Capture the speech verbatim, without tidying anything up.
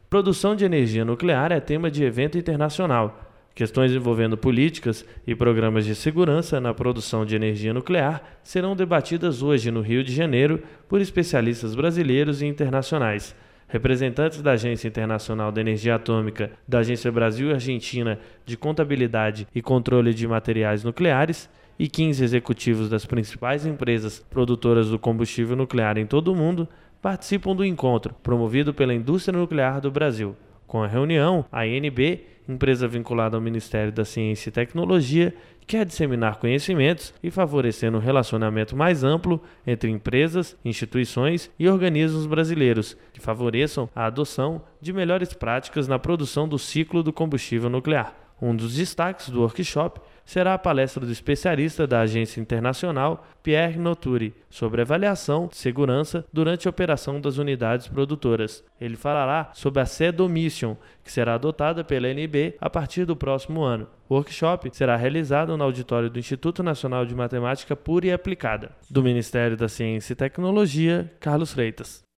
Produção de energia nuclear é tema de evento internacional. Questões envolvendo políticas e programas de segurança na produção de energia nuclear serão debatidas hoje no Rio de Janeiro por especialistas brasileiros e internacionais. Representantes da Agência Internacional de Energia Atômica, da Agência Brasil e Argentina de Contabilidade e Controle de Materiais Nucleares e quinze executivos das principais empresas produtoras do combustível nuclear em todo o mundo participam do encontro promovido pela indústria nuclear do Brasil. Com a reunião, a A N B, empresa vinculada ao Ministério da Ciência e Tecnologia, quer disseminar conhecimentos e favorecer um relacionamento mais amplo entre empresas, instituições e organismos brasileiros, que favoreçam a adoção de melhores práticas na produção do ciclo do combustível nuclear. Um dos destaques do workshop será a palestra do especialista da Agência Internacional, Pierre Noturi, sobre avaliação de segurança durante a operação das unidades produtoras. Ele falará sobre a C E D O Mission, que será adotada pela A N B a partir do próximo ano. O workshop será realizado no auditório do Instituto Nacional de Matemática Pura e Aplicada, do Ministério da Ciência e Tecnologia, Carlos Freitas.